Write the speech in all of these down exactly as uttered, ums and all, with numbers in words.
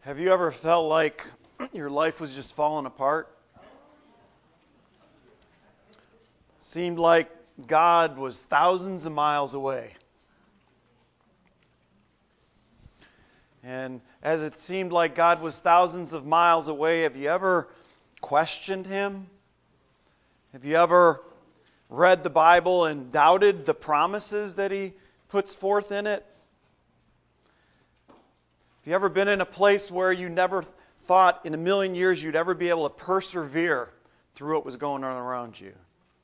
Have you ever felt like your life was just falling apart? Seemed like God was thousands of miles away. And as it seemed like God was thousands of miles away, have you ever questioned Him? Have you ever read the Bible and doubted the promises that He puts forth in it? Have you ever been in a place where you never thought in a million years you'd ever be able to persevere through what was going on around you?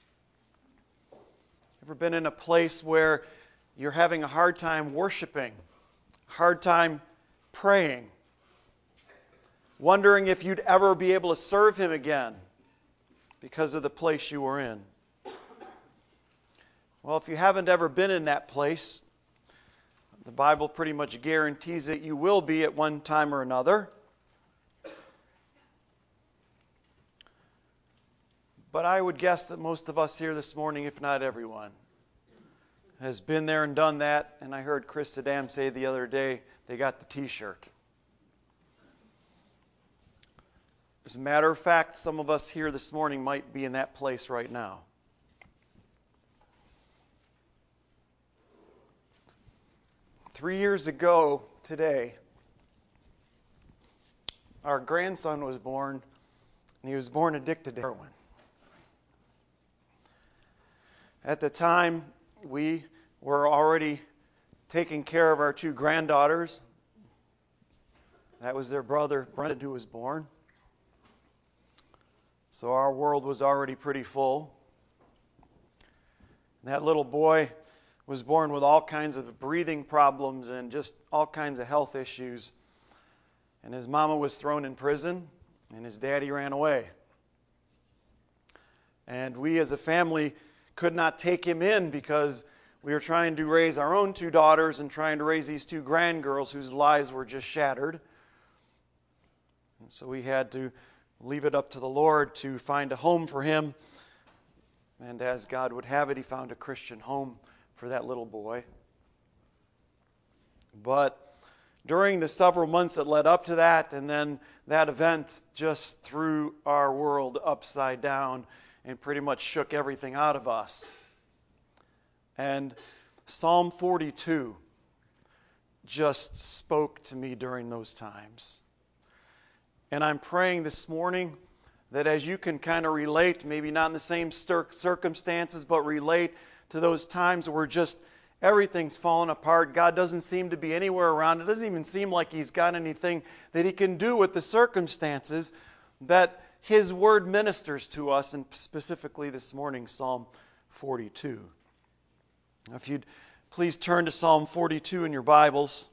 Ever been in a place where you're having a hard time worshiping, hard time praying, wondering if you'd ever be able to serve Him again because of the place you were in? Well, if you haven't ever been in that place, the Bible pretty much guarantees that you will be at one time or another. But I would guess that most of us here this morning, if not everyone, has been there and done that. And I heard Chris Saddam say the other day, they got the t-shirt. As a matter of fact, some of us here this morning might be in that place right now. Three years ago today, our grandson was born, and he was born addicted to heroin. At the time, we were already taking care of our two granddaughters. That was their brother, Brendan, who was born. So our world was already pretty full. And that little boy was born with all kinds of breathing problems and just all kinds of health issues. And his mama was thrown in prison, and his daddy ran away. And we as a family could not take him in because we were trying to raise our own two daughters and trying to raise these two grandgirls whose lives were just shattered. And so we had to leave it up to the Lord to find a home for him. And as God would have it, He found a Christian home for that little boy. But during the several months that led up to that, and then that event just threw our world upside down and pretty much shook everything out of us. And Psalm forty-two just spoke to me during those times. And I'm praying this morning that as you can kind of relate, maybe not in the same circumstances, but relate to those times where just everything's fallen apart. God doesn't seem to be anywhere around. It doesn't even seem like He's got anything that He can do with the circumstances, that His Word ministers to us, and specifically this morning, Psalm forty-two. Now, if you'd please turn to Psalm forty-two in your Bibles.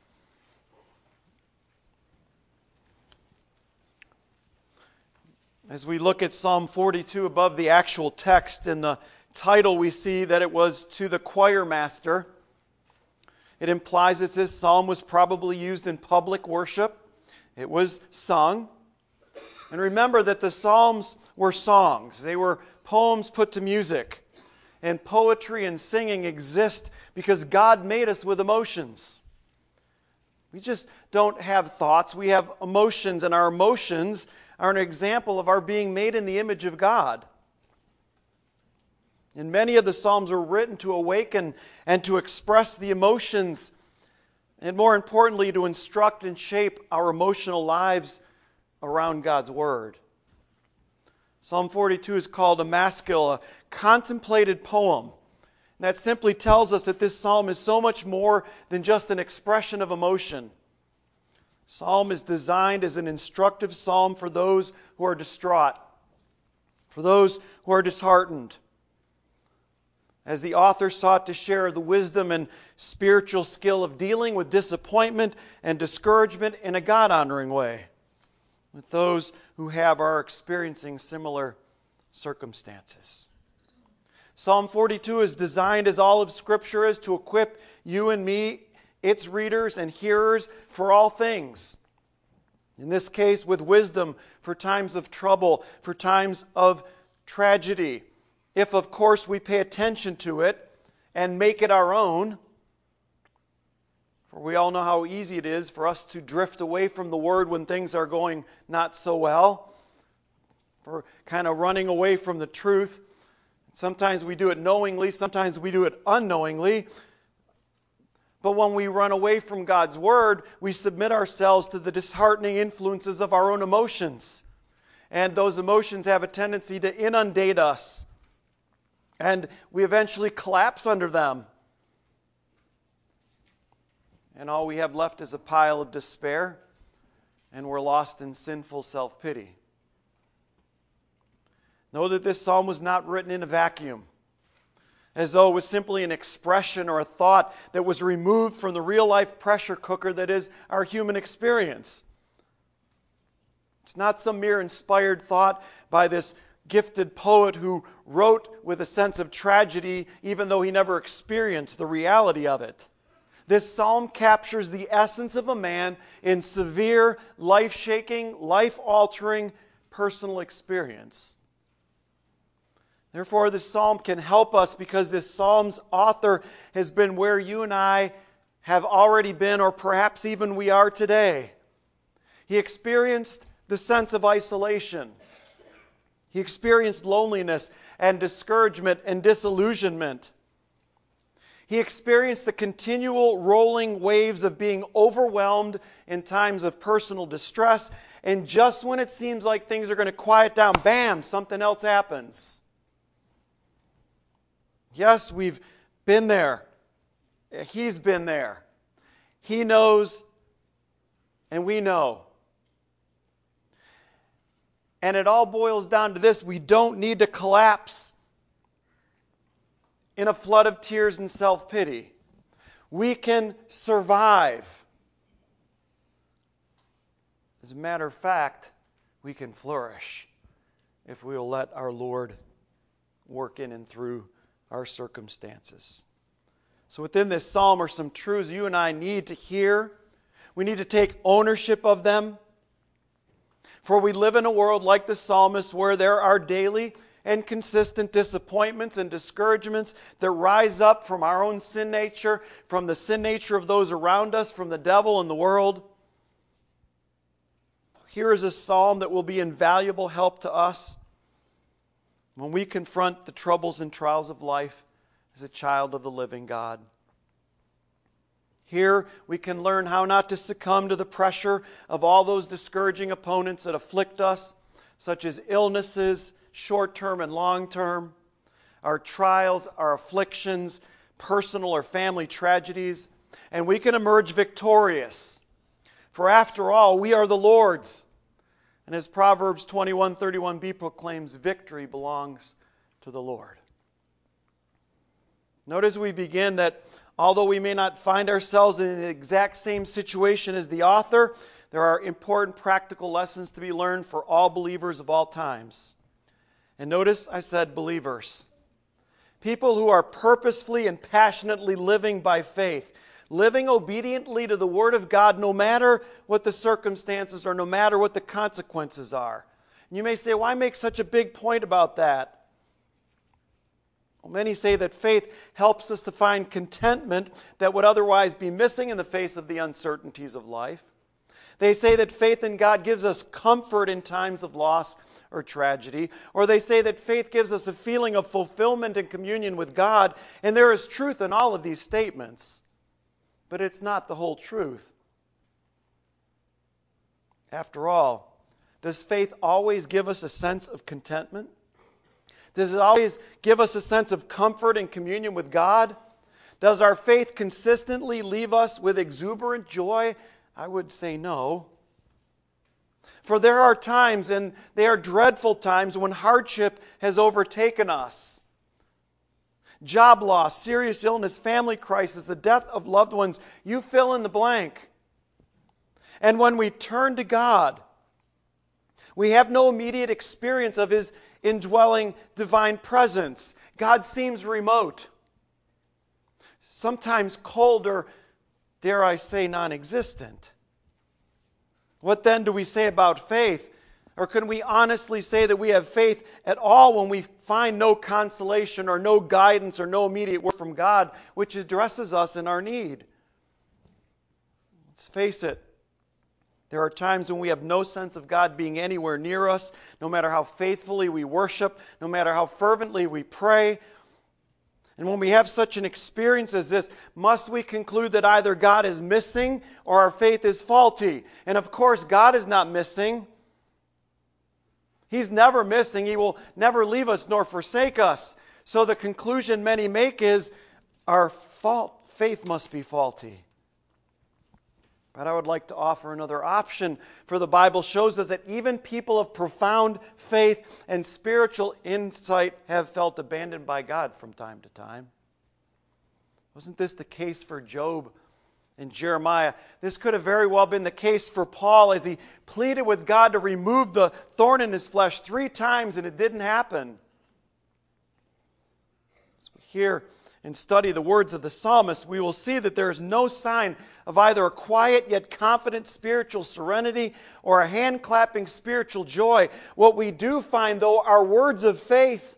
As we look at Psalm forty-two above the actual text in the title, we see that it was to the choir master. It implies that this psalm was probably used in public worship. It was sung. And remember that the psalms were songs. They were poems put to music. And poetry and singing exist because God made us with emotions. We just don't have thoughts. We have emotions, and our emotions are an example of our being made in the image of God. And many of the Psalms are written to awaken and to express the emotions, and more importantly, to instruct and shape our emotional lives around God's Word. Psalm forty-two is called a maskil, a contemplated poem. And that simply tells us that this psalm is so much more than just an expression of emotion. Psalm is designed as an instructive psalm for those who are distraught, for those who are disheartened. As the author sought to share the wisdom and spiritual skill of dealing with disappointment and discouragement in a God-honoring way with those who have or are experiencing similar circumstances. Psalm forty-two is designed, as all of Scripture is, to equip you and me, its readers and hearers, for all things. In this case, with wisdom for times of trouble, for times of tragedy. If, of course, we pay attention to it and make it our own, For we all know how easy it is for us to drift away from the Word when things are going not so well. For kind of running away from the truth. Sometimes we do it knowingly, sometimes we do it unknowingly. But when we run away from God's Word, we submit ourselves to the disheartening influences of our own emotions. And those emotions have a tendency to inundate us. And we eventually collapse under them. And all we have left is a pile of despair, and we're lost in sinful self-pity. Know that this psalm was not written in a vacuum, as though it was simply an expression or a thought that was removed from the real-life pressure cooker that is our human experience. It's not some mere inspired thought by this gifted poet who wrote with a sense of tragedy even though he never experienced the reality of it. This psalm captures the essence of a man in severe, life-shaking, life-altering personal experience. Therefore, this psalm can help us because this psalm's author has been where you and I have already been, or perhaps even we are today. He experienced the sense of isolation. He experienced loneliness and discouragement and disillusionment. He experienced the continual rolling waves of being overwhelmed in times of personal distress, and just when it seems like things are going to quiet down, bam, something else happens. Yes, we've been there. He's been there. He knows, and we know. And it all boils down to this: we don't need to collapse in a flood of tears and self-pity. We can survive. As a matter of fact, we can flourish if we will let our Lord work in and through our circumstances. So within this psalm are some truths you and I need to hear. We need to take ownership of them. For we live in a world like the psalmist where there are daily and consistent disappointments and discouragements that rise up from our own sin nature, from the sin nature of those around us, from the devil and the world. Here is a psalm that will be invaluable help to us when we confront the troubles and trials of life as a child of the living God. Here we can learn how not to succumb to the pressure of all those discouraging opponents that afflict us, such as illnesses, short-term and long-term, our trials, our afflictions, personal or family tragedies, and we can emerge victorious. For after all, we are the Lord's. And as Proverbs twenty-one thirty-one b proclaims, victory belongs to the Lord. Note as we begin that although we may not find ourselves in the exact same situation as the author, there are important practical lessons to be learned for all believers of all times. And notice I said believers. People who are purposefully and passionately living by faith, living obediently to the Word of God no matter what the circumstances or no matter what the consequences are. And you may say, why make such a big point about that? Well, many say that faith helps us to find contentment that would otherwise be missing in the face of the uncertainties of life. They say that faith in God gives us comfort in times of loss or tragedy. Or they say that faith gives us a feeling of fulfillment and communion with God. And there is truth in all of these statements. But it's not the whole truth. After all, does faith always give us a sense of contentment? Does it always give us a sense of comfort and communion with God? Does our faith consistently leave us with exuberant joy? I would say no. For there are times, and they are dreadful times, when hardship has overtaken us. Job loss, serious illness, family crisis, the death of loved ones, you fill in the blank. And when we turn to God, we have no immediate experience of His indwelling divine presence. God seems remote, sometimes cold, or dare I say non-existent. What then do we say about faith? Or can we honestly say that we have faith at all when we find no consolation or no guidance or no immediate word from God which addresses us in our need? Let's face it, there are times when we have no sense of God being anywhere near us, no matter how faithfully we worship, no matter how fervently we pray. And when we have such an experience as this, must we conclude that either God is missing or our faith is faulty? And of course, God is not missing. He's never missing. He will never leave us nor forsake us. So the conclusion many make is our fault, faith must be faulty. But I would like to offer another option, for the Bible shows us that even people of profound faith and spiritual insight have felt abandoned by God from time to time. Wasn't this the case for Job and Jeremiah? This could have very well been the case for Paul as he pleaded with God to remove the thorn in his flesh three times and it didn't happen. As we hear and study the words of the psalmist, we will see that there is no sign of either a quiet yet confident spiritual serenity or a hand-clapping spiritual joy. What we do find, though, are words of faith.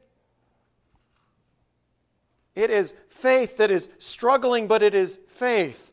It is faith that is struggling, but it is faith.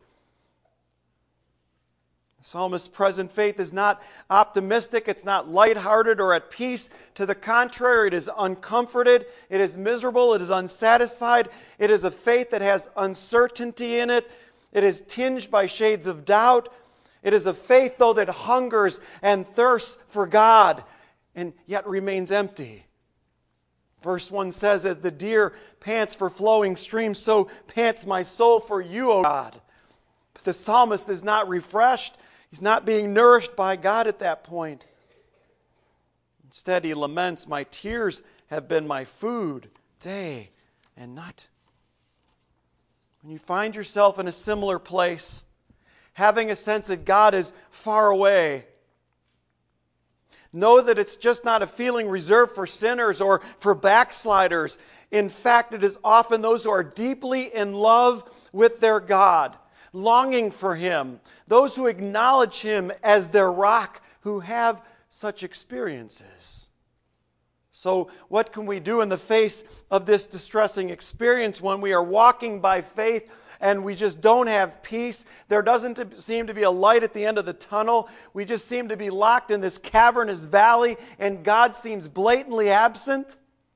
The psalmist's present faith is not optimistic, it's not lighthearted or at peace. To the contrary, it is uncomforted, it is miserable, it is unsatisfied. It is a faith that has uncertainty in it. It is tinged by shades of doubt. It is a faith, though, that hungers and thirsts for God and yet remains empty. Verse one says, "As the deer pants for flowing streams, so pants my soul for you, O God." But the psalmist is not refreshed. He's not being nourished by God at that point. Instead, he laments, "My tears have been my food day and night." When you find yourself in a similar place, having a sense that God is far away, know that it's just not a feeling reserved for sinners or for backsliders. In fact, it is often those who are deeply in love with their God, longing for Him, those who acknowledge Him as their rock, who have such experiences. So what can we do in the face of this distressing experience when we are walking by faith and we just don't have peace? There doesn't seem to be a light at the end of the tunnel. We just seem to be locked in this cavernous valley and God seems blatantly absent.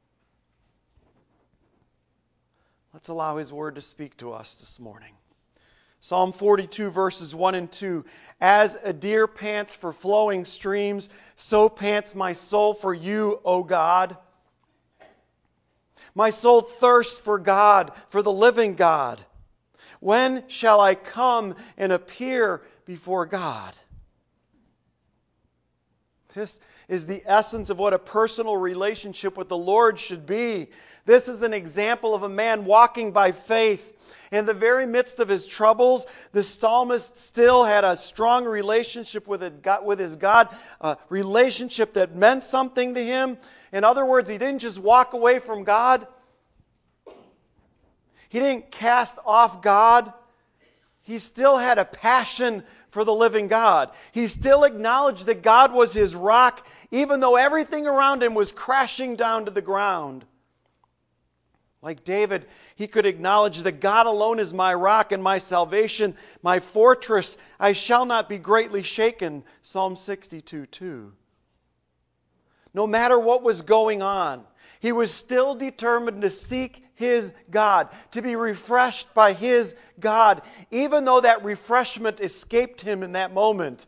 Let's allow His Word to speak to us this morning. Psalm forty-two, verses one and two. "As a deer pants for flowing streams, so pants my soul for you, O God. My soul thirsts for God, for the living God. When shall I come and appear before God?" This is the essence of what a personal relationship with the Lord should be. This is an example of a man walking by faith. In the very midst of his troubles, the psalmist still had a strong relationship with his God, a relationship that meant something to him. In other words, he didn't just walk away from God. He didn't cast off God. He still had a passion for the living God. He still acknowledged that God was his rock, even though everything around him was crashing down to the ground. Like David, he could acknowledge that God alone is my rock and my salvation, my fortress. I shall not be greatly shaken. Psalm sixty-two, two. No matter what was going on, he was still determined to seek his God, to be refreshed by his God, even though that refreshment escaped him in that moment.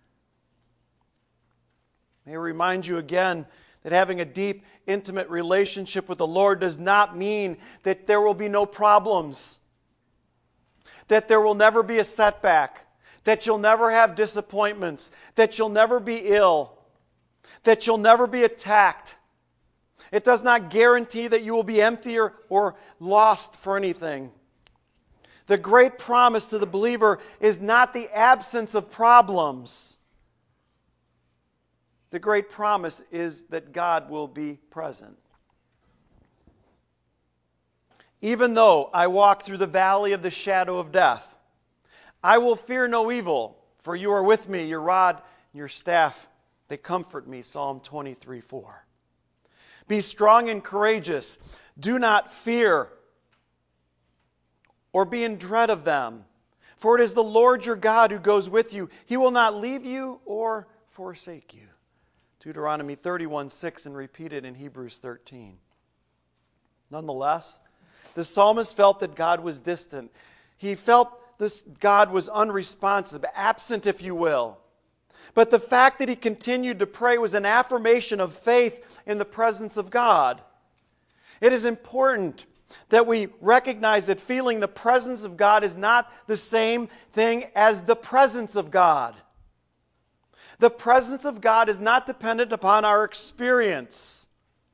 May I remind you again that having a deep, intimate relationship with the Lord does not mean that there will be no problems, that there will never be a setback, that you'll never have disappointments, that you'll never be ill, that you'll never be attacked. It does not guarantee that you will be empty or, or lost for anything. The great promise to the believer is not the absence of problems. The great promise is that God will be present. "Even though I walk through the valley of the shadow of death, I will fear no evil, for you are with me, your rod and your staff, they comfort me." Psalm twenty-three, four. "Be strong and courageous. Do not fear or be in dread of them, For it is the Lord your God who goes with you. He will not leave you or forsake you. Deuteronomy thirty-one six and repeated in Hebrews thirteen. Nonetheless, the psalmist felt that God was distant. He felt this God was unresponsive, absent, if you will. But the fact that he continued to pray was an affirmation of faith in the presence of God. It is important that we recognize that feeling the presence of God is not the same thing as the presence of God. The presence of God is not dependent upon our experience.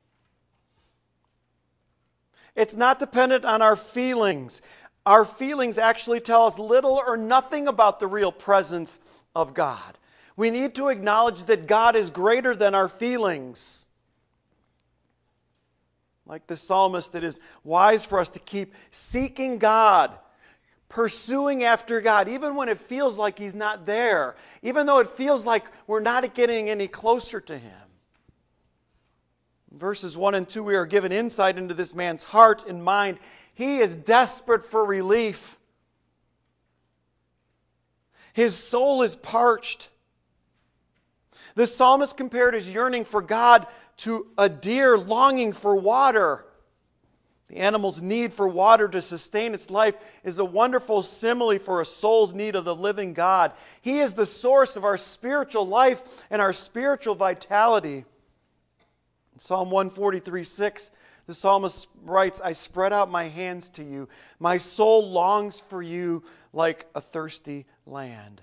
It's not dependent on our feelings. Our feelings actually tell us little or nothing about the real presence of God. We need to acknowledge that God is greater than our feelings. Like the psalmist, it is wise for us to keep seeking God, pursuing after God, even when it feels like He's not there, even though it feels like we're not getting any closer to Him. In verses one and two, we are given insight into this man's heart and mind. He is desperate for relief. His soul is parched. The psalmist compared his yearning for God to a deer longing for water. The animal's need for water to sustain its life is a wonderful simile for a soul's need of the living God. He is the source of our spiritual life and our spiritual vitality. In Psalm one forty-three six, the psalmist writes, I spread out my hands to you. My soul longs for you like a thirsty land.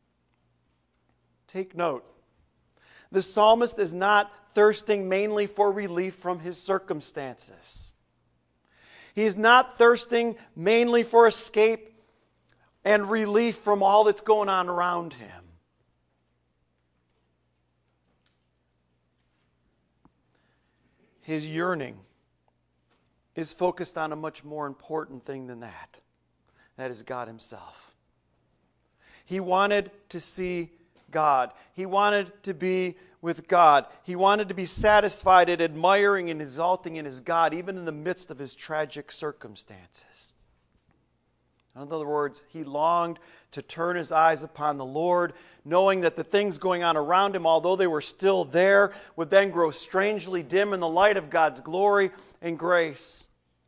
Take note. The psalmist is not thirsting mainly for relief from his circumstances. He is not thirsting mainly for escape and relief from all that's going on around him. His yearning is focused on a much more important thing than that. That is God Himself. He wanted to see God. He wanted to be with God. He wanted to be satisfied at admiring and exalting in His God, even in the midst of his tragic circumstances. In other words, he longed to turn his eyes upon the Lord, knowing that the things going on around him, although they were still there, would then grow strangely dim in the light of God's glory and grace.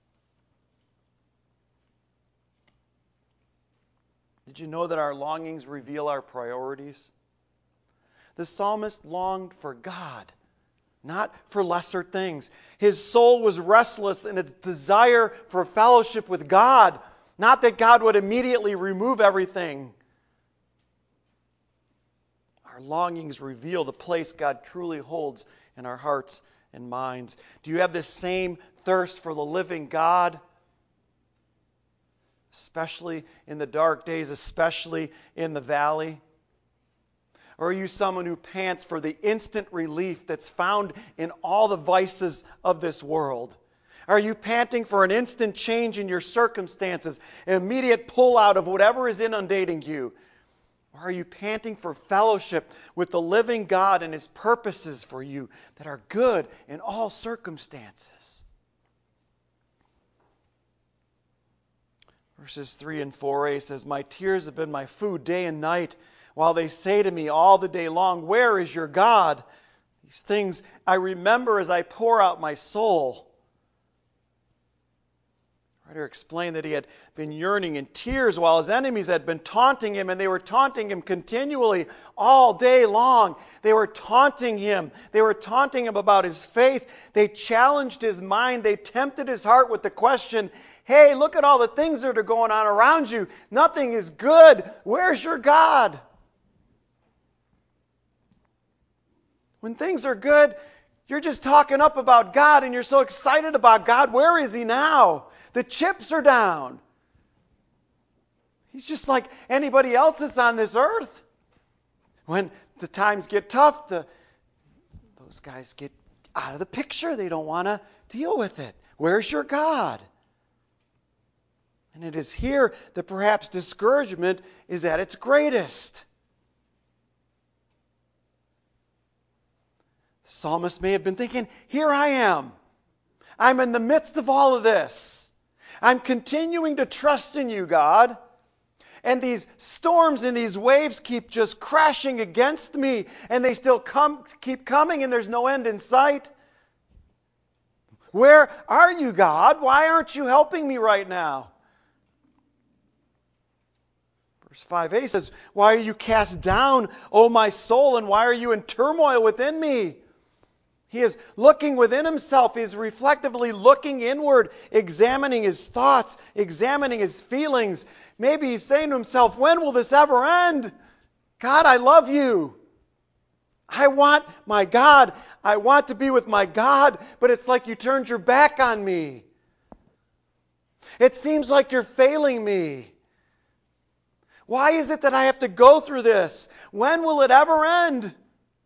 Did you know that our longings reveal our priorities? The psalmist longed for God, not for lesser things. His soul was restless in its desire for fellowship with God, not that God would immediately remove everything. Our longings reveal the place God truly holds in our hearts and minds. Do you have this same thirst for the living God? Especially in the dark days, especially in the valley? Or are you someone who pants for the instant relief that's found in all the vices of this world? Are you panting for an instant change in your circumstances, an immediate pull out of whatever is inundating you? Or are you panting for fellowship with the living God and His purposes for you that are good in all circumstances? Verses three and four a says, my tears have been my food day and night, while they say to me all the day long, where is your God? These things I remember as I pour out my soul. The writer explained that he had been yearning in tears while his enemies had been taunting him, and they were taunting him continually all day long. They were taunting him. They were taunting him about his faith. They challenged his mind. They tempted his heart with the question, hey, look at all the things that are going on around you. Nothing is good. Where's your God? When things are good, you're just talking up about God and you're so excited about God. Where is He now? The chips are down. He's just like anybody else that's on this earth. When the times get tough, the, those guys get out of the picture. They don't want to deal with it. Where's your God? And it is here that perhaps discouragement is at its greatest. The psalmist may have been thinking, here I am. I'm in the midst of all of this. I'm continuing to trust in you, God. And these storms and these waves keep just crashing against me, and they still come, keep coming, and there's no end in sight. Where are you, God? Why aren't you helping me right now? Verse five a says, why are you cast down, O my soul, and why are you in turmoil within me? He is looking within himself. He is reflectively looking inward, examining his thoughts, examining his feelings. Maybe he's saying to himself, when will this ever end? God, I love you. I want my God. I want to be with my God, but it's like you turned your back on me. It seems like you're failing me. Why is it that I have to go through this? When will it ever end?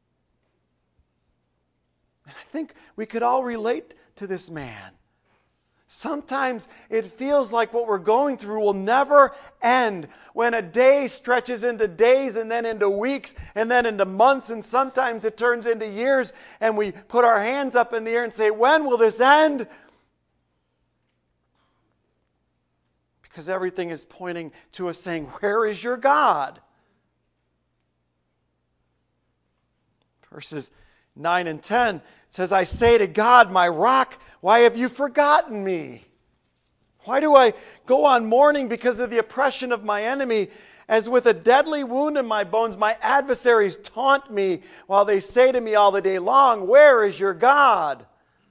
And I think we could all relate to this man. Sometimes it feels like what we're going through will never end. When a day stretches into days and then into weeks and then into months, and sometimes it turns into years, and we put our hands up in the air and say, when will this end? Because everything is pointing to us saying, where is your God? Verses nine and ten says, I say to God, my rock, why have you forgotten me? Why do I go on mourning because of the oppression of my enemy? As with a deadly wound in my bones, my adversaries taunt me while they say to me all the day long, where is your God?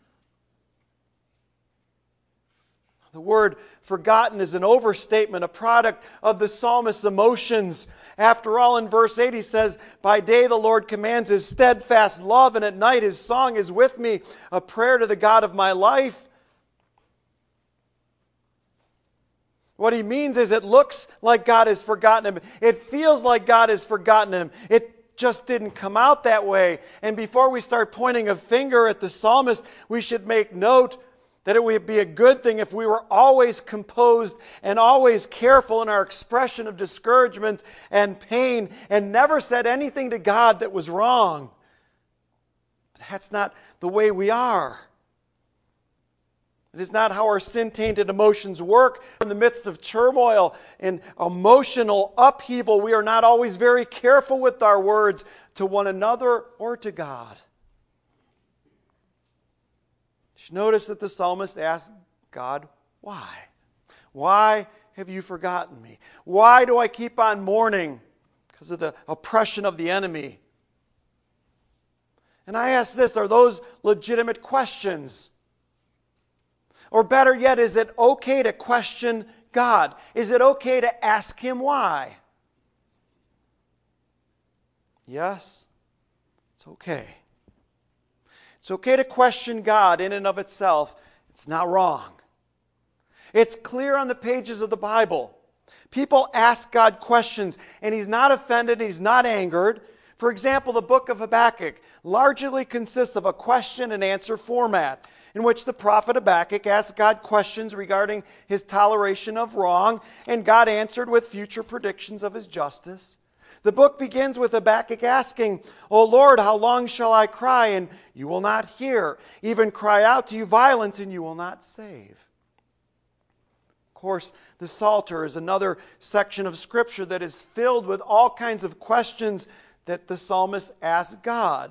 The word forgotten is an overstatement, a product of the psalmist's emotions. After all, in verse eight he says, by day the Lord commands his steadfast love, and at night his song is with me, a prayer to the God of my life. What he means is it looks like God has forgotten him. It feels like God has forgotten him. It just didn't come out that way. And before we start pointing a finger at the psalmist, we should make note that it would be a good thing if we were always composed and always careful in our expression of discouragement and pain and never said anything to God that was wrong. That's not the way we are. It is not how our sin-tainted emotions work. In the midst of turmoil and emotional upheaval, we are not always very careful with our words to one another or to God. Notice that the psalmist asked God, why? Why have you forgotten me? Why do I keep on mourning? Because of the oppression of the enemy. And I ask this, are those legitimate questions? Or better yet, is it okay to question God? Is it okay to ask Him why? Yes, it's okay. It's okay to question God in and of itself. It's not wrong. It's clear on the pages of the Bible. People ask God questions, and He's not offended, He's not angered. For example, the book of Habakkuk largely consists of a question and answer format, in which the prophet Habakkuk asked God questions regarding his toleration of wrong, and God answered with future predictions of His justice. The book begins with Habakkuk asking, O Lord, how long shall I cry, and you will not hear? Even cry out to you violence, and you will not save. Of course, the Psalter is another section of Scripture that is filled with all kinds of questions that the psalmist asks God.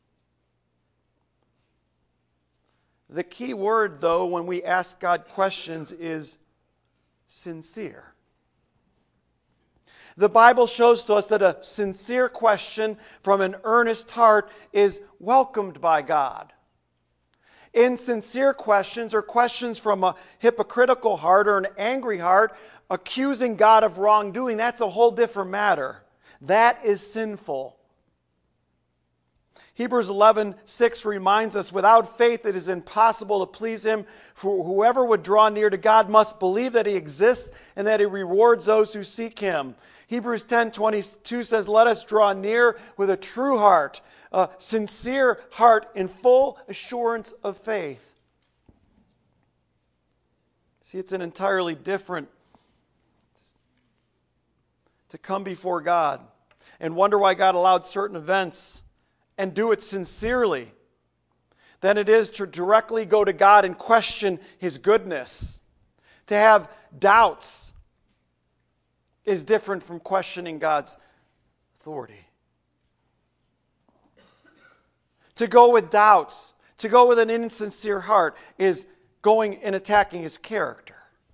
The key word, though, when we ask God questions is sincere. The Bible shows to us that a sincere question from an earnest heart is welcomed by God. Insincere questions or questions from a hypocritical heart or an angry heart accusing God of wrongdoing, that's a whole different matter. That is sinful. Hebrews eleven six reminds us, without faith it is impossible to please Him, for whoever would draw near to God must believe that He exists and that He rewards those who seek Him. Hebrews ten twenty-two says, let us draw near with a true heart, a sincere heart in full assurance of faith. See, it's an entirely different to come before God and wonder why God allowed certain events and do it sincerely than it is to directly go to God and question His goodness, to have doubts is different from questioning God's authority. To go with doubts, to go with an insincere heart, is going and attacking His character.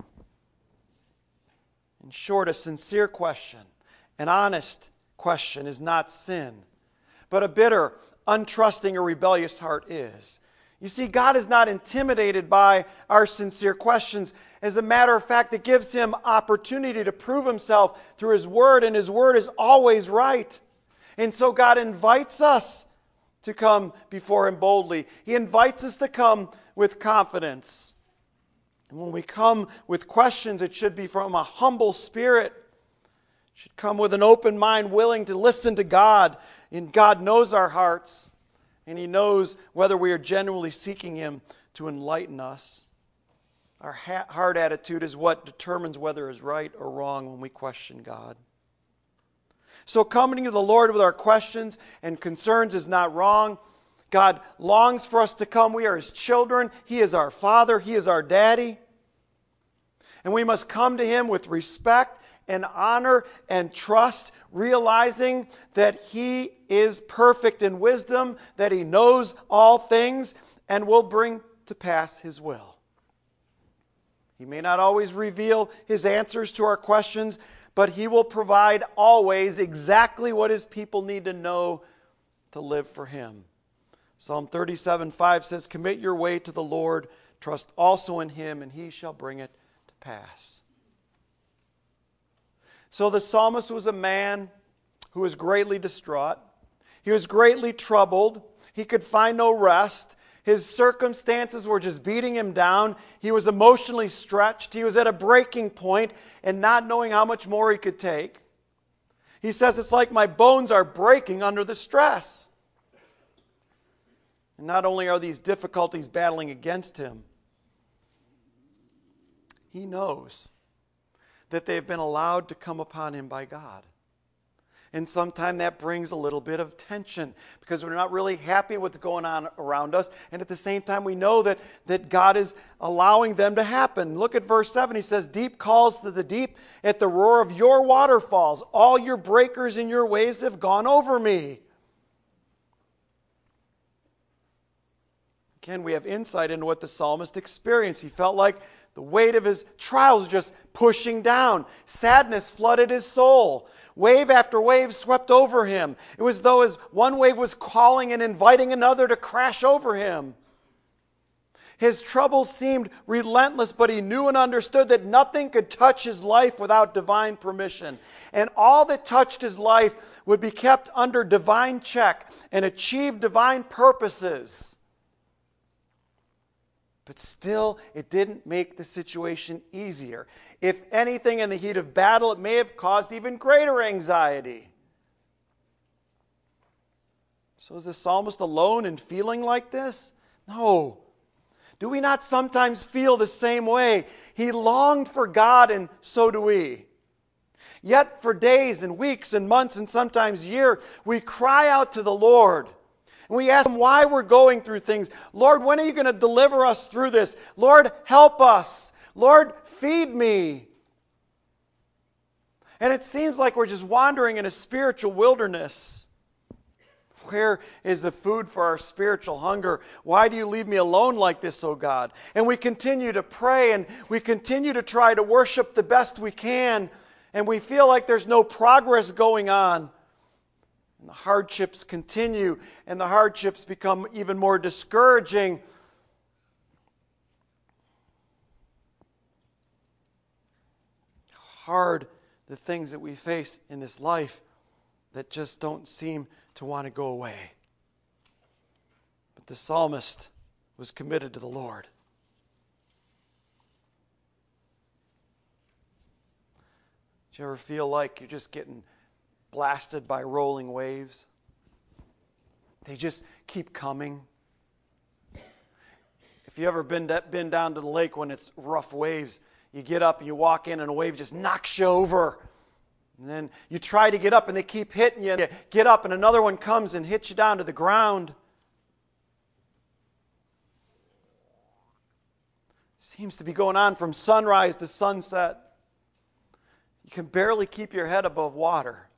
In short, a sincere question, an honest question is not sin, but a bitter, untrusting, or rebellious heart is. You see, God is not intimidated by our sincere questions. As a matter of fact, it gives Him opportunity to prove Himself through His Word, and His Word is always right. And so God invites us to come before Him boldly. He invites us to come with confidence. And when we come with questions, it should be from a humble spirit. It should come with an open mind, willing to listen to God. And God knows our hearts. And He knows whether we are genuinely seeking Him to enlighten us. Our ha- heart attitude is what determines whether it's right or wrong when we question God. So coming to the Lord with our questions and concerns is not wrong. God longs for us to come. We are His children. He is our Father. He is our Daddy. And we must come to Him with respect and honor and trust, realizing that He is perfect in wisdom, that He knows all things, and will bring to pass His will. He may not always reveal His answers to our questions, but He will provide always exactly what His people need to know to live for Him. Psalm thirty-seven five says, "Commit your way to the Lord, trust also in Him, and He shall bring it to pass." So the psalmist was a man who was greatly distraught. He was greatly troubled. He could find no rest. His circumstances were just beating him down. He was emotionally stretched. He was at a breaking point and not knowing how much more he could take. He says, "It's like my bones are breaking under the stress." And not only are these difficulties battling against him, he knows that they've been allowed to come upon him by God. And sometimes that brings a little bit of tension because we're not really happy with what's going on around us. And at the same time, we know that, that God is allowing them to happen. Look at verse seven. He says, "Deep calls to the deep at the roar of your waterfalls. All your breakers and your waves have gone over me." Again, we have insight into what the psalmist experienced. He felt like the weight of his trials just pushing down. Sadness flooded his soul. Wave after wave swept over him. It was as though as one wave was calling and inviting another to crash over him. His troubles seemed relentless, but he knew and understood that nothing could touch his life without divine permission. And all that touched his life would be kept under divine check and achieve divine purposes. But still, it didn't make the situation easier. If anything, in the heat of battle, it may have caused even greater anxiety. So is the psalmist alone in feeling like this? No. Do we not sometimes feel the same way? He longed for God, and so do we. Yet for days and weeks and months and sometimes years, we cry out to the Lord. And we ask Him why we're going through things. Lord, when are you going to deliver us through this? Lord, help us. Lord, feed me. And it seems like we're just wandering in a spiritual wilderness. Where is the food for our spiritual hunger? Why do you leave me alone like this, O God? And we continue to pray and we continue to try to worship the best we can. And we feel like there's no progress going on. And the hardships continue, and the hardships become even more discouraging. Hard the things that we face in this life that just don't seem to want to go away. But the psalmist was committed to the Lord. Do you ever feel like you're just getting blasted by rolling waves? They just keep coming. If you ever been been down to the lake when it's rough waves, you get up and you walk in and a wave just knocks you over. And then you try to get up and they keep hitting you. And you get up and another one comes and hits you down to the ground. Seems to be going on from sunrise to sunset. You can barely keep your head above water.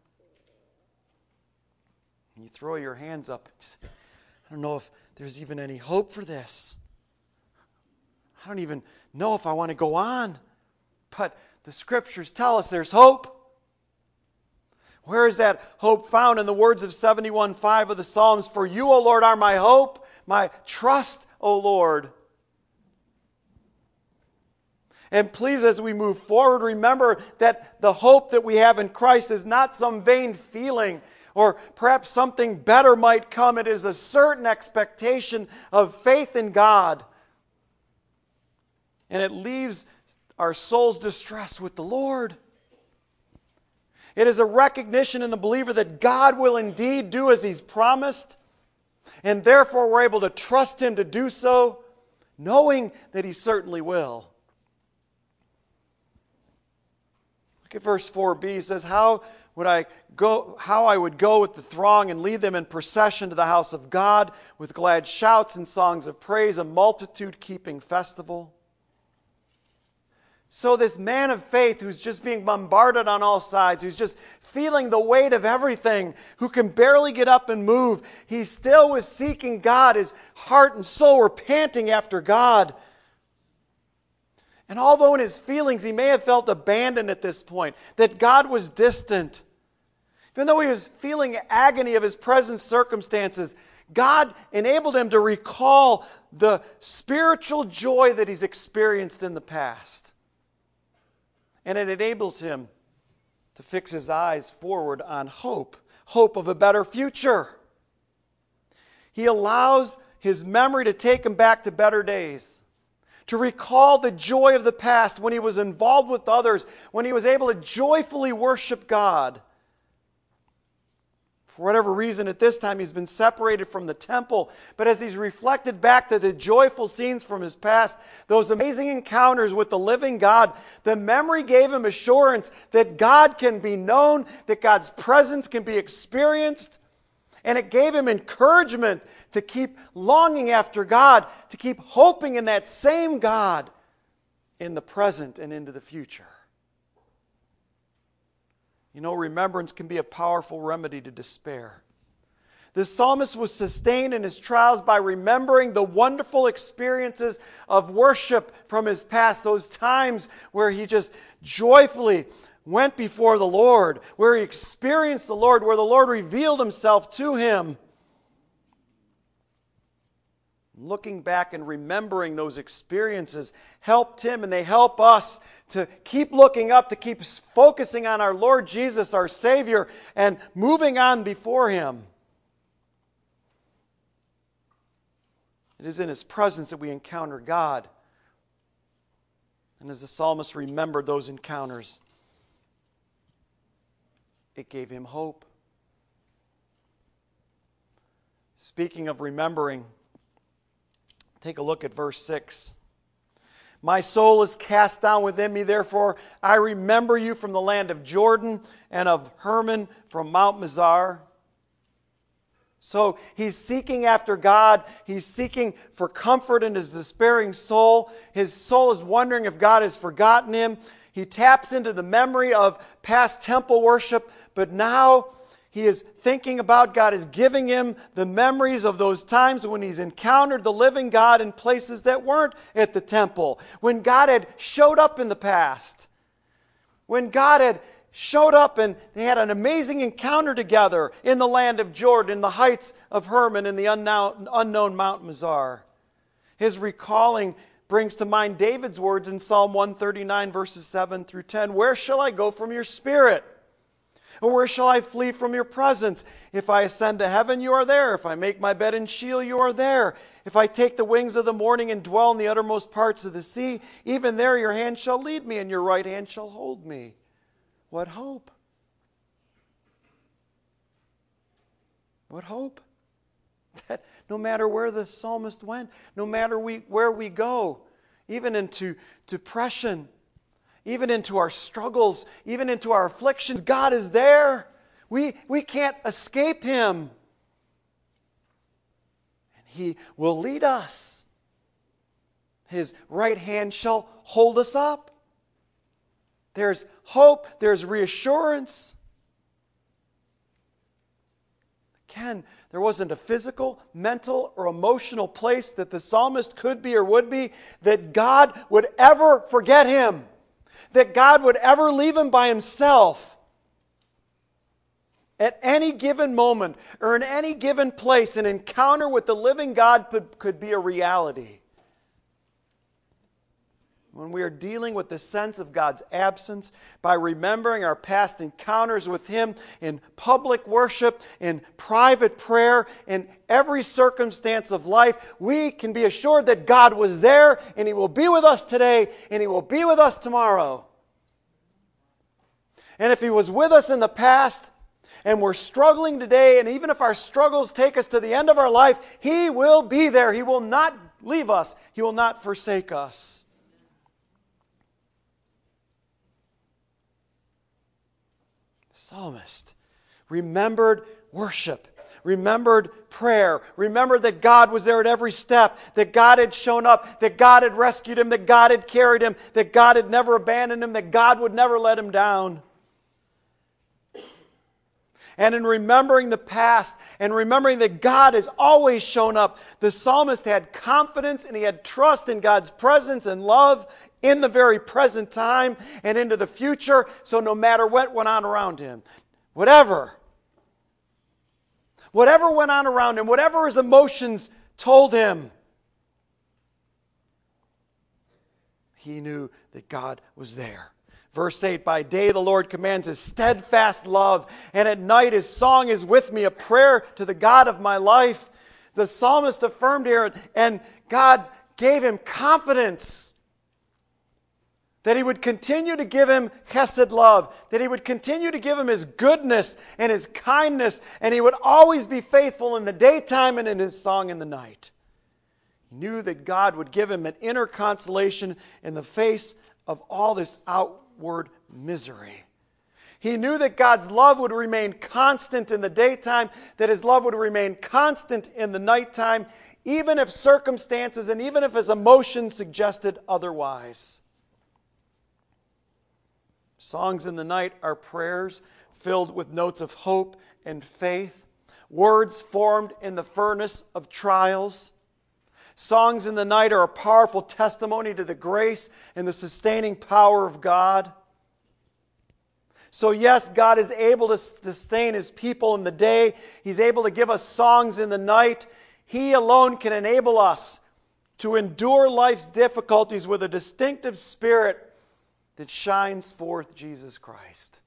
And you throw your hands up. And say, I don't know if there's even any hope for this. I don't even know if I want to go on. But the Scriptures tell us there's hope. Where is that hope found? In the words of seventy-one five of the Psalms, for you, O Lord, are my hope, my trust, O Lord. And please, as we move forward, remember that the hope that we have in Christ is not some vain feeling or perhaps something better might come. It is a certain expectation of faith in God. And it leaves our soul's distress with the Lord. It is a recognition in the believer that God will indeed do as He's promised, and therefore we're able to trust Him to do so, knowing that He certainly will. Look at verse four b. It says, How would I go, how I would go with the throng and lead them in procession to the house of God with glad shouts and songs of praise, a multitude keeping festival. So this man of faith who's just being bombarded on all sides, who's just feeling the weight of everything, who can barely get up and move, he still was seeking God. His heart and soul were panting after God. And although in his feelings he may have felt abandoned at this point, that God was distant, even though he was feeling agony of his present circumstances, God enabled him to recall the spiritual joy that he's experienced in the past. And it enables him to fix his eyes forward on hope, hope of a better future. He allows his memory to take him back to better days, to recall the joy of the past when he was involved with others, when he was able to joyfully worship God. For whatever reason, at this time, he's been separated from the temple. But as he's reflected back to the joyful scenes from his past, those amazing encounters with the living God, the memory gave him assurance that God can be known, that God's presence can be experienced. And it gave him encouragement to keep longing after God, to keep hoping in that same God in the present and into the future. You know, remembrance can be a powerful remedy to despair. The psalmist was sustained in his trials by remembering the wonderful experiences of worship from his past, those times where he just joyfully went before the Lord, where he experienced the Lord, where the Lord revealed Himself to him. Looking back and remembering those experiences helped him, and they help us to keep looking up, to keep focusing on our Lord Jesus, our Savior, and moving on before Him. It is in His presence that we encounter God. And as the psalmist remembered those encounters, it gave him hope. Speaking of remembering, take a look at verse six. My soul is cast down within me, therefore I remember you from the land of Jordan and of Hermon from Mount Mizar. So he's seeking after God. He's seeking for comfort in his despairing soul. His soul is wondering if God has forgotten him. He taps into the memory of past temple worship, but now he is thinking about God is giving him the memories of those times when he's encountered the living God in places that weren't at the temple. When God had showed up in the past. When God had showed up and they had an amazing encounter together in the land of Jordan, in the heights of Hermon, in the unknown, unknown Mount Mizar. His recalling brings to mind David's words in Psalm one thirty-nine, verses seven through ten. Where shall I go from your spirit? Or where shall I flee from your presence? If I ascend to heaven, you are there. If I make my bed in Sheol, you are there. If I take the wings of the morning and dwell in the uttermost parts of the sea, even there your hand shall lead me, and your right hand shall hold me. What hope? What hope? That no matter where the psalmist went, no matter we, where we go, even into depression, even into our struggles, even into our afflictions, God is there. We, we can't escape Him. And He will lead us. His right hand shall hold us up. there's hope, there's reassurance. Again, there wasn't a physical, mental, or emotional place that the psalmist could be or would be that God would ever forget him, that God would ever leave him by himself. At any given moment or in any given place, an encounter with the living God could be a reality. When we are dealing with the sense of God's absence, by remembering our past encounters with Him in public worship, in private prayer, in every circumstance of life, we can be assured that God was there and He will be with us today and He will be with us tomorrow. And if He was with us in the past and we're struggling today, and even if our struggles take us to the end of our life, He will be there. He will not leave us. He will not forsake us. Psalmist remembered worship, remembered prayer, remembered that God was there at every step, that God had shown up, that God had rescued him, that God had carried him, that God had never abandoned him, that God would never let him down. And in remembering the past and remembering that God has always shown up, the psalmist had confidence and he had trust in God's presence and love in the very present time and into the future. So no matter what went on around him, whatever, whatever went on around him, whatever his emotions told him, he knew that God was there. Verse eight, by day the Lord commands His steadfast love, and at night His song is with me, a prayer to the God of my life. The psalmist affirmed here, and God gave him confidence that He would continue to give him chesed love, that He would continue to give him His goodness and His kindness, and He would always be faithful in the daytime and in His song in the night. He knew that God would give him an inner consolation in the face of all this outward misery. He knew that God's love would remain constant in the daytime, that His love would remain constant in the nighttime, even if circumstances and even if his emotions suggested otherwise. Songs in the night are prayers filled with notes of hope and faith, words formed in the furnace of trials. Songs in the night are a powerful testimony to the grace and the sustaining power of God. So yes, God is able to sustain His people in the day. He's able to give us songs in the night. He alone can enable us to endure life's difficulties with a distinctive spirit that shines forth Jesus Christ.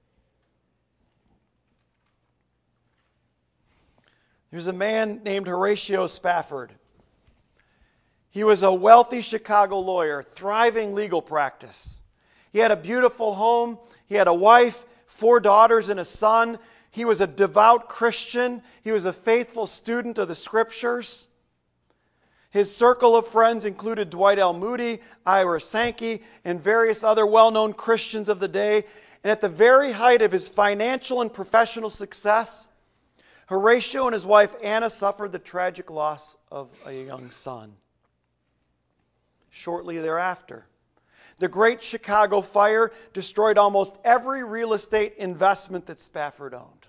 There's a man named Horatio Spafford. He was a wealthy Chicago lawyer, thriving legal practice. He had a beautiful home. He had a wife, four daughters, and a son. He was a devout Christian. He was a faithful student of the Scriptures. His circle of friends included Dwight L. Moody, Ira Sankey, and various other well-known Christians of the day. And at the very height of his financial and professional success, Horatio and his wife Anna suffered the tragic loss of a young son. Shortly thereafter, the Great Chicago Fire destroyed almost every real estate investment that Spafford owned.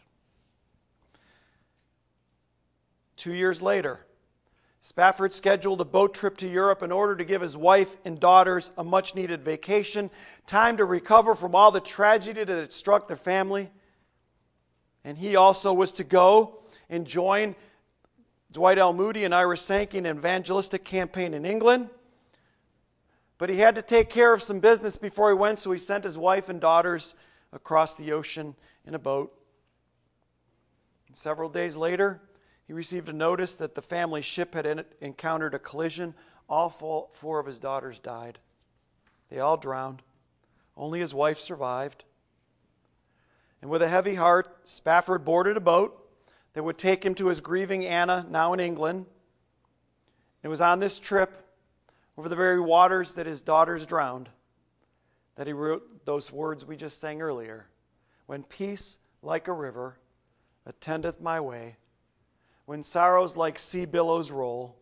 Two years later, Spafford scheduled a boat trip to Europe in order to give his wife and daughters a much-needed vacation, time to recover from all the tragedy that had struck their family. And he also was to go and join Dwight L. Moody and Ira Sankey in an evangelistic campaign in England. But he had to take care of some business before he went, so he sent his wife and daughters across the ocean in a boat. And several days later, he received a notice that the family ship had in encountered a collision. All four of his daughters died. They all drowned. Only his wife survived. And with a heavy heart, Spafford boarded a boat that would take him to his grieving Anna, now in England. It was on this trip, over the very waters that his daughters drowned, that he wrote those words we just sang earlier. When peace like a river attendeth my way, when sorrows like sea billows roll,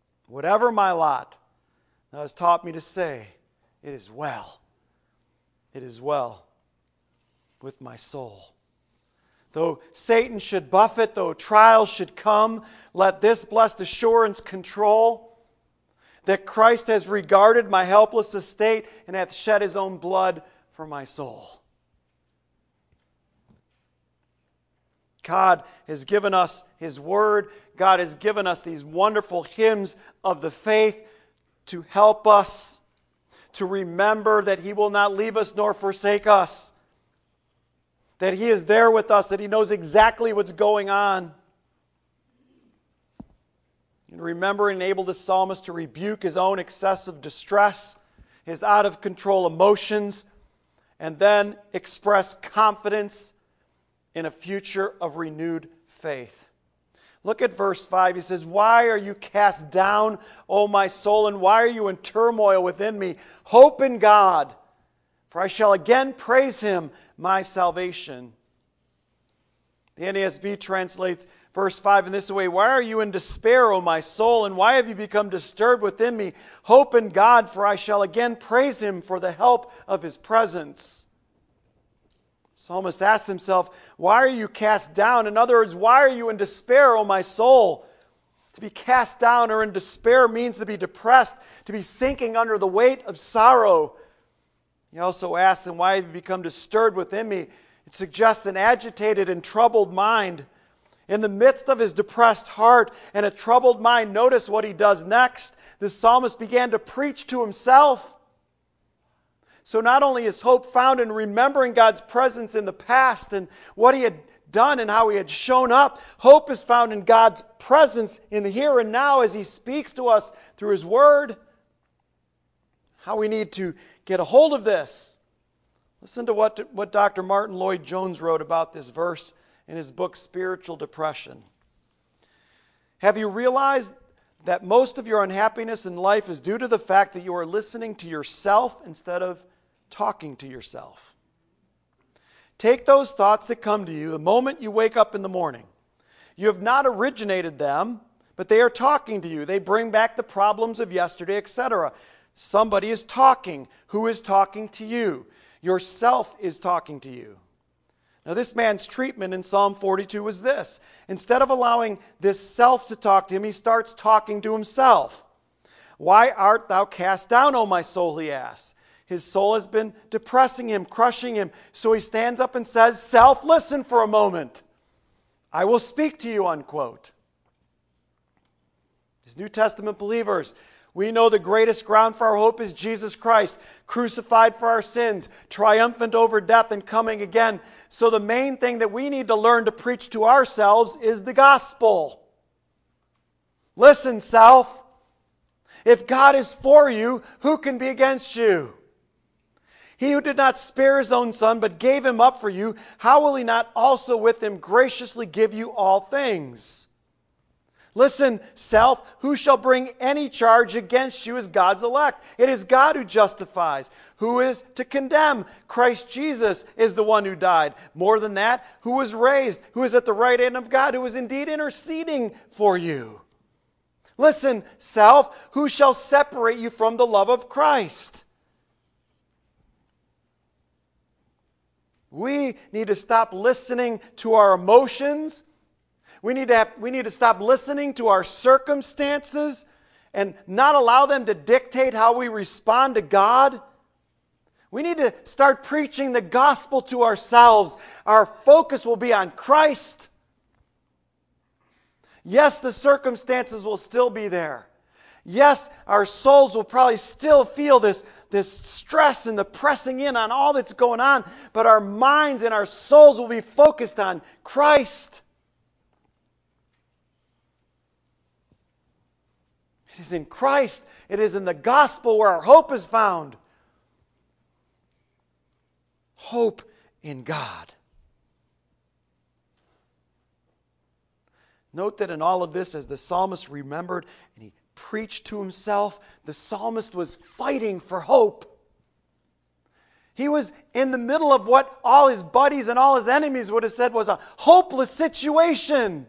whatever my lot, thou hast taught me to say, it is well, it is well with my soul. Though Satan should buffet, though trials should come, let this blessed assurance control that Christ has regarded my helpless estate and hath shed his own blood for my soul. God has given us his word. God has given us these wonderful hymns of the faith to help us to remember that he will not leave us nor forsake us. That he is there with us, that he knows exactly what's going on. And remember, enabled the psalmist to rebuke his own excessive distress, his out-of-control emotions, and then express confidence in a future of renewed faith. Look at verse five. He says, "Why are you cast down, O my soul, and why are you in turmoil within me? Hope in God, for I shall again praise him, my salvation." The N A S B translates verse five in this way: "Why are you in despair, O my soul, and why have you become disturbed within me? Hope in God, for I shall again praise him for the help of his presence." The psalmist asks himself, why are you cast down? In other words, why are you in despair, O my soul? To be cast down or in despair means to be depressed, to be sinking under the weight of sorrow. He also asks him, why have you become disturbed within me? It suggests an agitated and troubled mind. In the midst of his depressed heart and a troubled mind, notice what he does next. The psalmist began to preach to himself. So not only is hope found in remembering God's presence in the past and what he had done and how he had shown up, hope is found in God's presence in the here and now as he speaks to us through his word. How we need to get a hold of this. Listen to what, what Doctor Martin Lloyd-Jones wrote about this verse in his book, Spiritual Depression. "Have you realized that most of your unhappiness in life is due to the fact that you are listening to yourself instead of talking to yourself? Take those thoughts that come to you the moment you wake up in the morning. You have not originated them, but they are talking to you. They bring back the problems of yesterday, et cetera. Somebody is talking. Who is talking to you? Yourself is talking to you." Now, this man's treatment in Psalm forty-two was this. Instead of allowing this self to talk to him, he starts talking to himself. "Why art thou cast down, O my soul?" he asks. His soul has been depressing him, crushing him. So he stands up and says, "Self, listen for a moment. I will speak to you," unquote. As New Testament believers, we know the greatest ground for our hope is Jesus Christ, crucified for our sins, triumphant over death and coming again. So the main thing that we need to learn to preach to ourselves is the gospel. Listen, self. If God is for you, who can be against you? He who did not spare his own son, but gave him up for you, how will he not also with him graciously give you all things? Listen, self, who shall bring any charge against you as God's elect? It is God who justifies. Who is to condemn? Christ Jesus is the one who died. More than that, who was raised, who is at the right hand of God, who is indeed interceding for you. Listen, self, who shall separate you from the love of Christ? We need to stop listening to our emotions. We need to have, we need to stop listening to our circumstances and not allow them to dictate how we respond to God. We need to start preaching the gospel to ourselves. Our focus will be on Christ. Yes, the circumstances will still be there. Yes, our souls will probably still feel this, this stress and the pressing in on all that's going on, but our minds and our souls will be focused on Christ. It is in Christ, it is in the gospel where our hope is found. Hope in God. Note that in all of this, as the psalmist remembered and he preached to himself, the psalmist was fighting for hope. He was in the middle of what all his buddies and all his enemies would have said was a hopeless situation.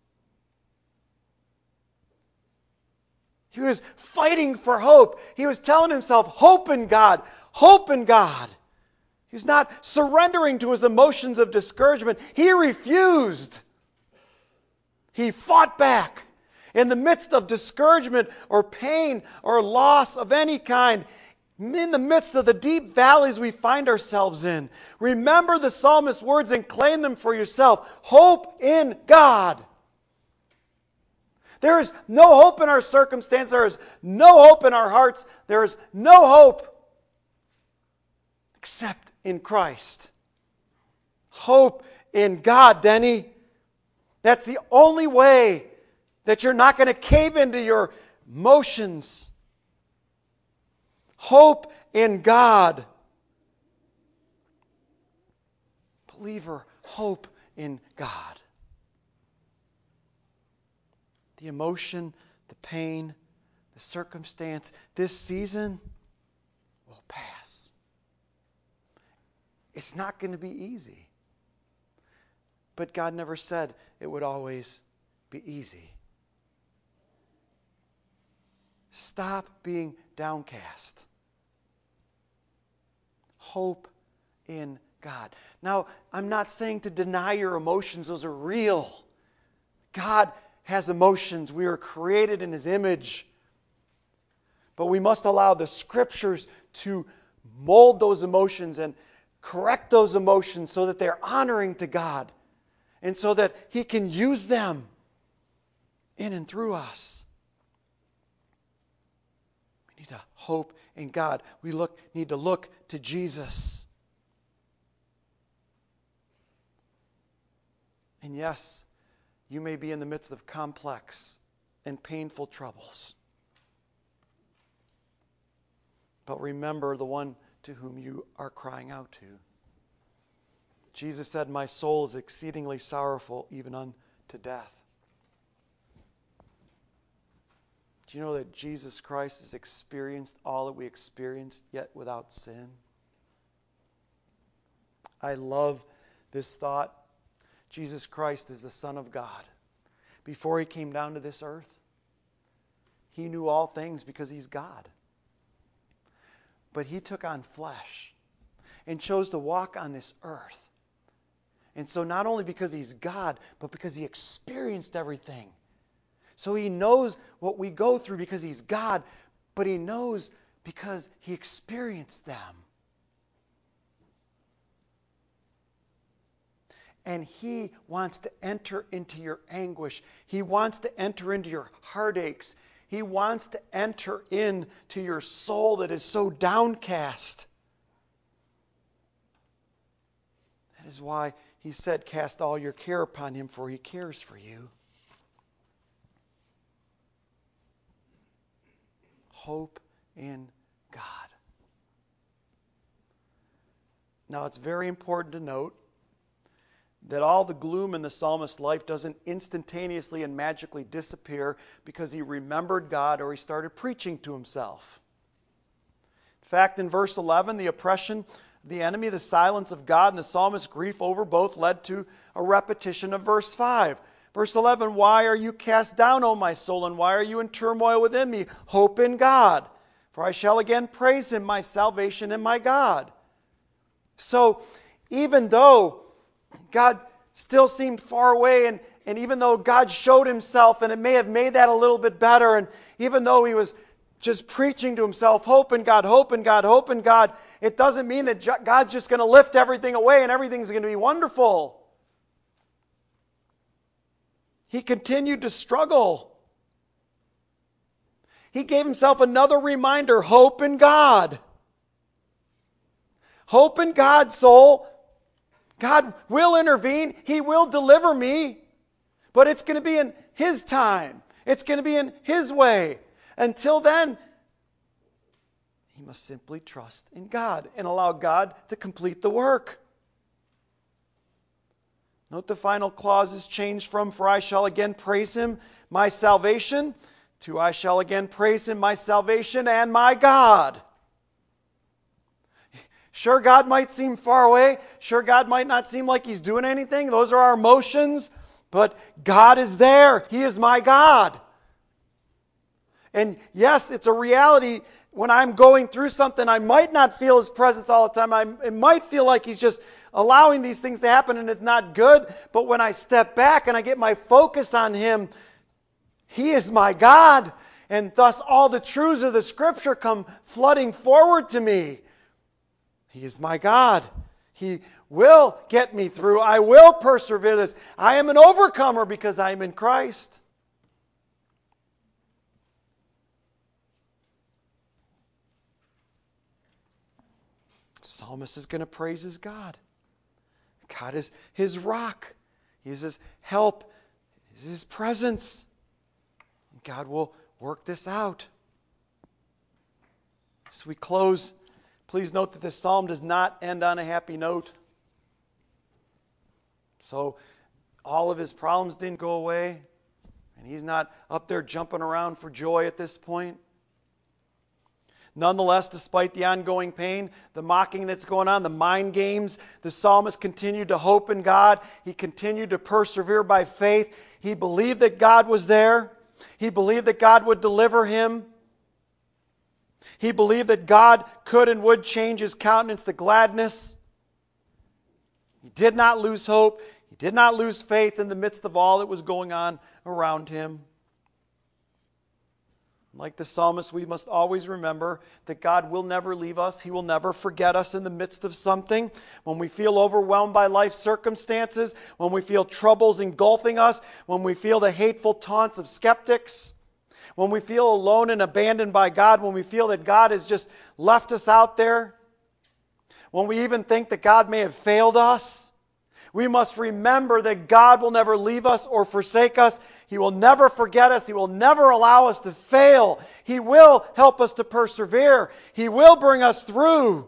He was fighting for hope. He was telling himself, hope in God, hope in God. He was not surrendering to his emotions of discouragement. He refused. He fought back. In the midst of discouragement or pain or loss of any kind, in the midst of the deep valleys we find ourselves in, remember the psalmist's words and claim them for yourself. Hope in God. There is no hope in our circumstance. There is no hope in our hearts. There is no hope except in Christ. Hope in God, Denny. That's the only way that you're not going to cave into your emotions. Hope in God. Believer, hope in God. The emotion, the pain, the circumstance, this season will pass. It's not going to be easy. But God never said it would always be easy. Stop being downcast. Hope in God. Now, I'm not saying to deny your emotions. Those are real. God has emotions. We are created in His image. But we must allow the Scriptures to mold those emotions and correct those emotions so that they're honoring to God and so that He can use them in and through us. We need to hope in God. We look, need to look to Jesus. And yes, you may be in the midst of complex and painful troubles. But remember the one to whom you are crying out to. Jesus said, "My soul is exceedingly sorrowful, even unto death." Do you know that Jesus Christ has experienced all that we experienced, yet without sin? I love this thought. Jesus Christ is the Son of God. Before He came down to this earth, He knew all things because He's God. But He took on flesh and chose to walk on this earth. And so not only because He's God, but because He experienced everything. So He knows what we go through because He's God, but He knows because He experienced them. And He wants to enter into your anguish. He wants to enter into your heartaches. He wants to enter into your soul that is so downcast. That is why He said, "Cast all your care upon Him, for He cares for you." Hope in God. Now, it's very important to note that all the gloom in the psalmist's life doesn't instantaneously and magically disappear because he remembered God or he started preaching to himself. In fact, in verse eleven, the oppression of the enemy, the silence of God, and the psalmist's grief over both led to a repetition of verse five. Verse eleven, "Why are you cast down, O my soul, and why are you in turmoil within me? Hope in God, for I shall again praise Him, my salvation and my God." So, even though God still seemed far away, and, and even though God showed Himself, and it may have made that a little bit better, and even though he was just preaching to himself, hope in God, hope in God, hope in God, it doesn't mean that God's just going to lift everything away and everything's going to be wonderful. He continued to struggle. He gave himself another reminder, hope in God. Hope in God, soul. God will intervene. He will deliver me. But it's going to be in His time. It's going to be in His way. Until then, he must simply trust in God and allow God to complete the work. Note the final clause is changed from, "For I shall again praise Him, my salvation," to, "I shall again praise Him, my salvation and my God." Sure, God might seem far away. Sure, God might not seem like He's doing anything. Those are our emotions. But God is there. He is my God. And yes, it's a reality when I'm going through something, I might not feel His presence all the time. I, it might feel like He's just allowing these things to happen and it's not good. But when I step back and I get my focus on Him, He is my God. And thus all the truths of the Scripture come flooding forward to me. He is my God. He will get me through. I will persevere this. I am an overcomer because I am in Christ. The psalmist is going to praise his God. God is his rock. He is his help. He is his presence. God will work this out. As we close, please note that this psalm does not end on a happy note. So all of his problems didn't go away, and he's not up there jumping around for joy at this point. Nonetheless, despite the ongoing pain, the mocking that's going on, the mind games, the psalmist continued to hope in God. He continued to persevere by faith. He believed that God was there. He believed that God would deliver him. He believed that God could and would change his countenance to gladness. He did not lose hope. He did not lose faith in the midst of all that was going on around him. Like the psalmist, we must always remember that God will never leave us. He will never forget us in the midst of something. When we feel overwhelmed by life's circumstances, when we feel troubles engulfing us, when we feel the hateful taunts of skeptics, when we feel alone and abandoned by God, when we feel that God has just left us out there, when we even think that God may have failed us, we must remember that God will never leave us or forsake us. He will never forget us. He will never allow us to fail. He will help us to persevere. He will bring us through.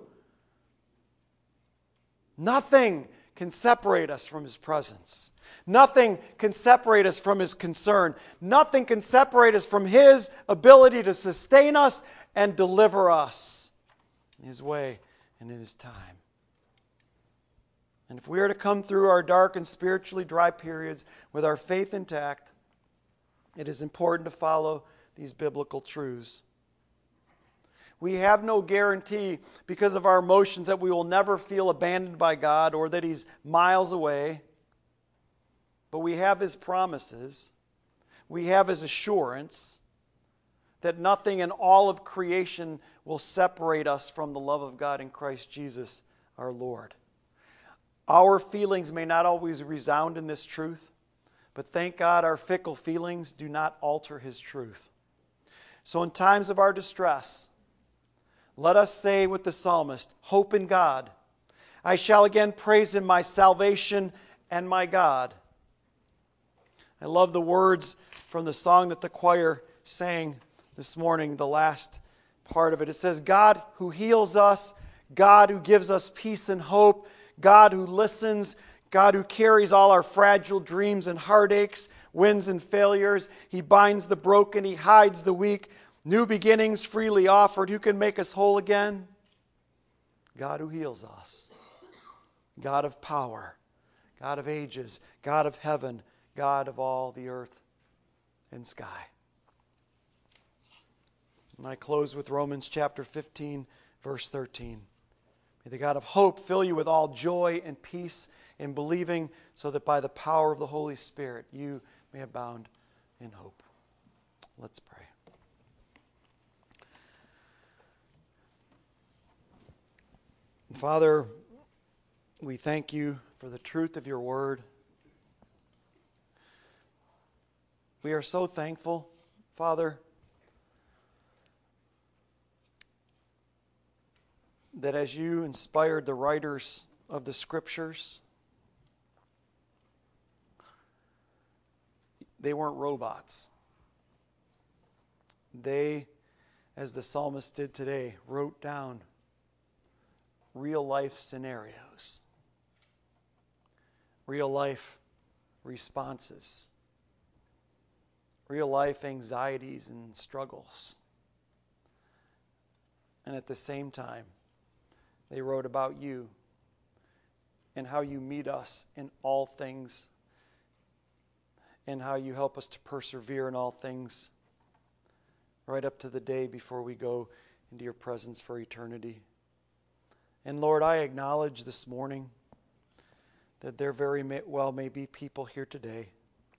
Nothing can separate us from His presence. Nothing can separate us from His concern. Nothing can separate us from His ability to sustain us and deliver us in His way and in His time. And if we are to come through our dark and spiritually dry periods with our faith intact, it is important to follow these biblical truths. We have no guarantee because of our emotions that we will never feel abandoned by God or that He's miles away. But we have His promises. We have His assurance that nothing in all of creation will separate us from the love of God in Christ Jesus our Lord. Our feelings may not always resound in this truth, but thank God our fickle feelings do not alter His truth. So in times of our distress, let us say with the psalmist, hope in God. I shall again praise Him, my salvation and my God. I love the words from the song that the choir sang this morning, the last part of it. It says, God who heals us, God who gives us peace and hope, God who listens, God who carries all our fragile dreams and heartaches, wins and failures. He binds the broken, He hides the weak. New beginnings freely offered. Who can make us whole again? God who heals us. God of power. God of ages. God of heaven. God of all the earth and sky. And I close with Romans chapter fifteen, verse thirteen. May the God of hope fill you with all joy and peace in believing, so that by the power of the Holy Spirit you may abound in hope. Let's pray. Father, we thank You for the truth of Your word. We are so thankful, Father, that as You inspired the writers of the Scriptures, they weren't robots. They, as the psalmist did today, wrote down real life scenarios, real life responses, real life anxieties and struggles. And at the same time, they wrote about You and how You meet us in all things and how You help us to persevere in all things right up to the day before we go into your presence for eternity. And Lord, I acknowledge this morning that there very may, well may be people here today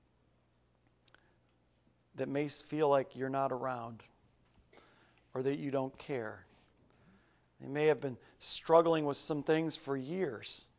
that may feel like you're not around or that you don't care. They may have been struggling with some things for years.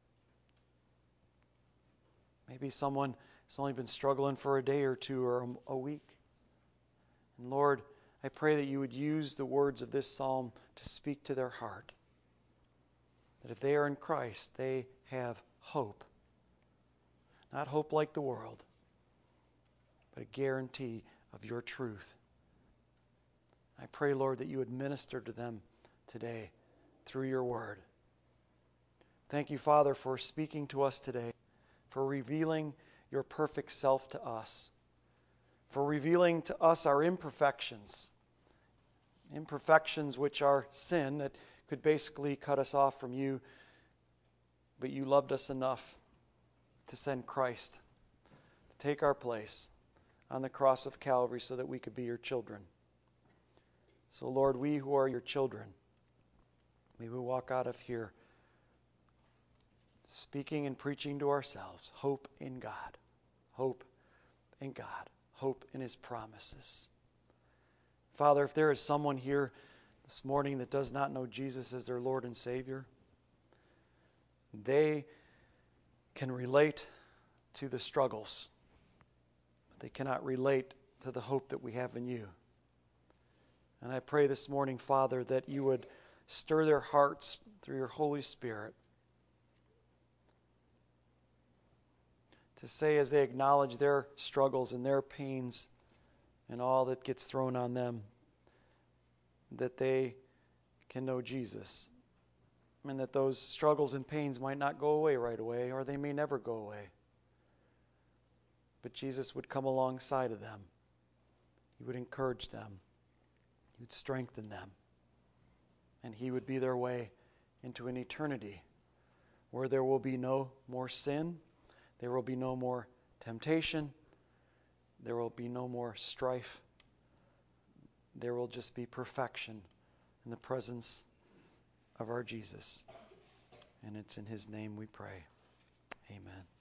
Maybe someone has only been struggling for a day or two or a, a week. And Lord, I pray that you would use the words of this psalm to speak to their heart. That if they are in Christ, they have hope. Not hope like the world, but a guarantee of your truth. I pray, Lord, that you would minister to them today through your word. Thank you, Father, for speaking to us today, for revealing your perfect self to us, for revealing to us our imperfections, imperfections which are sin that could basically cut us off from you, but you loved us enough to send Christ to take our place on the cross of Calvary so that we could be your children. So, Lord, we who are your children, may we walk out of here speaking and preaching to ourselves hope in God, hope in God, hope in his promises. Father, if there is someone here this morning that does not know Jesus as their Lord and Savior, they can relate to the struggles, but they cannot relate to the hope that we have in you. And I pray this morning, Father, that you would stir their hearts through your Holy Spirit to say, as they acknowledge their struggles and their pains and all that gets thrown on them, that they can know Jesus, and that those struggles and pains might not go away right away, or they may never go away. But Jesus would come alongside of them. He would encourage them. He would strengthen them. And he would be their way into an eternity where there will be no more sin, there will be no more temptation, there will be no more strife. There will just be perfection in the presence of our Jesus. And it's in his name we pray. Amen.